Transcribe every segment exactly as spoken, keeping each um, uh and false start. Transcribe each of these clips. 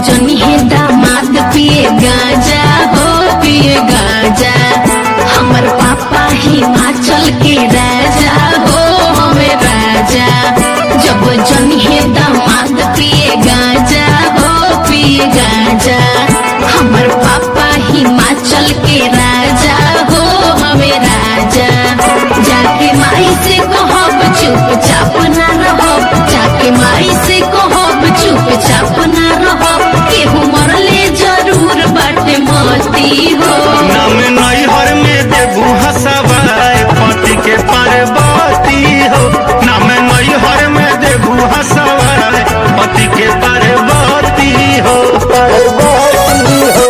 जनी है दामाद पिए गांजा हो पिए गांजा। हमर पापा हिमाचल के राजा हो हमें राजा। जब जनी है दामाद पिए गांजा हो पिए गांजा। हमर पापा हिमाचल के राजा हो हमें राजा। जाके माई से कहब चुपचाप ना रहब, जाके माई से कहब चुपचाप ना रहब। केहू मरले जरूर बाटे मस्ती हो। नाम नैहर में देबू हसवाए पति के पार्वती हो। नाम नैहर में देबू हसवाए पति के पार्वती हो। पार्वती हो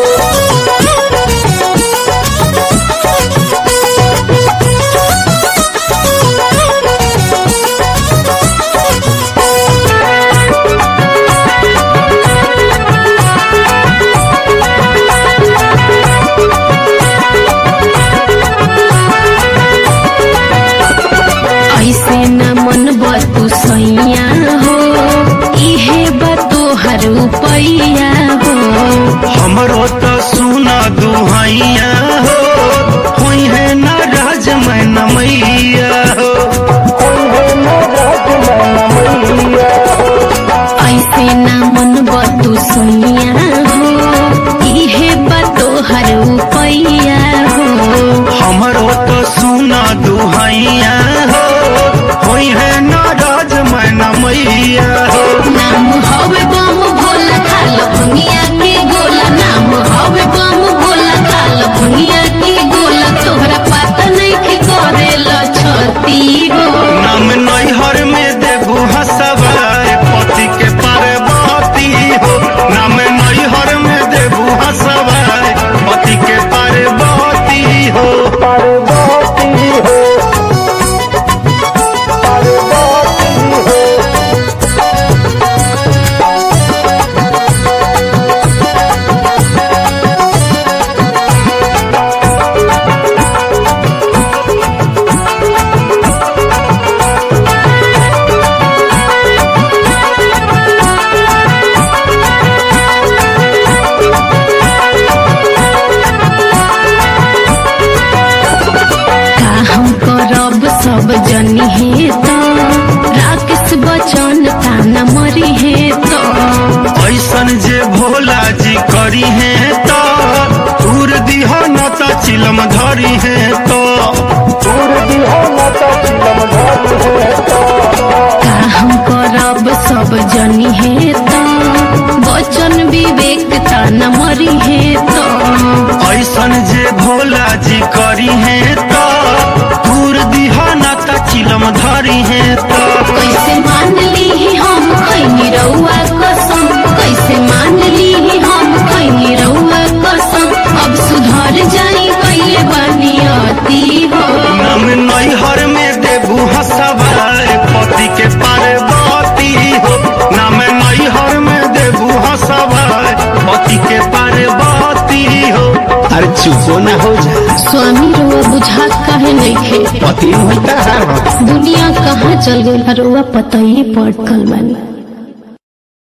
ऐसे न मन बतू सैया हो, इहे बतो हर उपैया हो। हमरो तो सुना दुहाइया हो, होई है ना राज मैं न मैया हो। ऐसे न मन बतू सैया हो, इहे बतो हर उपैया हो। हमरो तो सुना दुहाइया हो, होई है ना राज मैं न मैया हो। नाम हवे बम भोला खाल भुनिया के गोला। नाम हवे बम भोला खाल भुनिया के गोला। तोहरा पता नहीं के करेला छती हो। नाम नैहर में देबू हसवाए पति के पार्वती हो। नाम नैहर में देबू हसवाए पति के पार्वती हो। पार्वती हो सब जनी है तो राकेश बचन ताना मरी है तो। ऐसन जे भोला जी करी है तो दूर दिहा न तो चिलम धरी है तो। दूर दिहा न तो चिलम धरी है तो। का हम करब सब जनी है तो बचन विवेक ताना मरी है तो। ऐसन जे भोला जी करी है तो दूर दिहा न तो चिलम धरी है तो। कैसे मान ली हम खैनी रउआ कसम, कैसे मान ली हम खैनी रउआ कसम। अब सुधर जाई कैले बनियती हो। नाम नैहर में देबू हसवाए पति के पार्वती हो। नाम नैहर में देबू हसवाए पति के पार्वती हो। अरे चुपो न हो जा। स्वामी रुआ बुझा काहे नइखे, पति होता है। दुनिया कहाँ चल गई रुआ पता ही पड़ कल बानी।